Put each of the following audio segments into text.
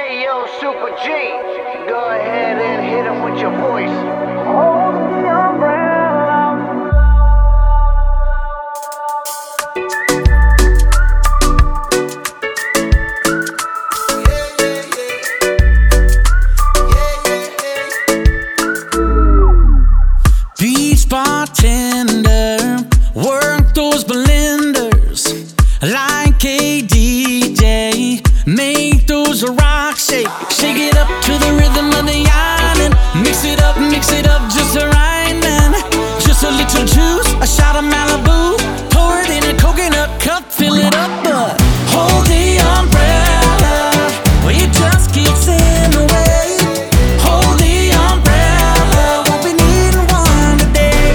Hey yo, Super G, go ahead and hit him with your voice. Hold the umbrella. Beach bartender, work those blenders like a DJ. Make those rocks shake, shake it up to the rhythm of the island. Mix it up just right, man. Just a little juice, a shot of Malibu. Pour it in a coconut cup, fill it up, but hold the umbrella. Well, you just keep saying away. Hold the umbrella, won't be needing one today.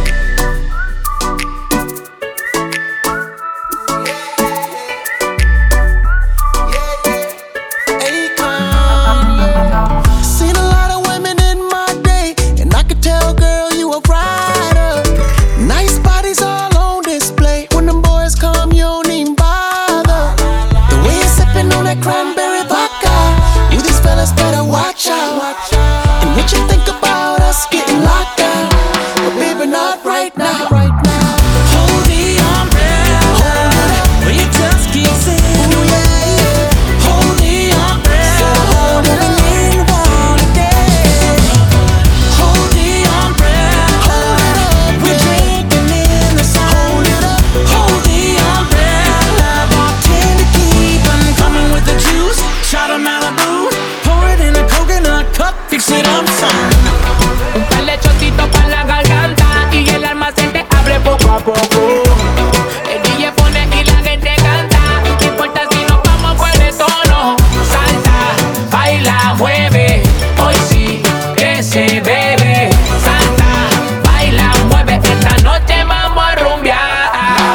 Seen a lot of women in my day, and I could tell, girl, you a rider. Nice bodies all on display. When them boys come, you don't even bother. The way you're sipping on that cranberry vodka, you these fellas better watch out. And what you think about us getting locked down? But baby, not right now. Hold the umbrella. Well, you just keep saying away. Hold the umbrella. Won't be needing one today. Hold the umbrella. We're drinking in the sun. Hold the umbrella. Bartender, keep on coming with the juice. Shot of Malibu. Pour it in a coconut cup. Fix it up, son. Un par de chocitos pa' la garganta y el almacén te abre poco a poco. El DJ pone y la gente canta. No importa si nos vamos por el tono. Salta, baila, mueve. Hoy sí que se bebe. Salta, baila, mueve. Esta noche vamos a rumbear.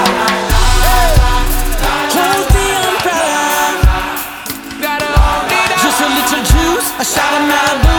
Hold the umbrella. Gotta hold it up. Just a little juice, a shot of Malibu.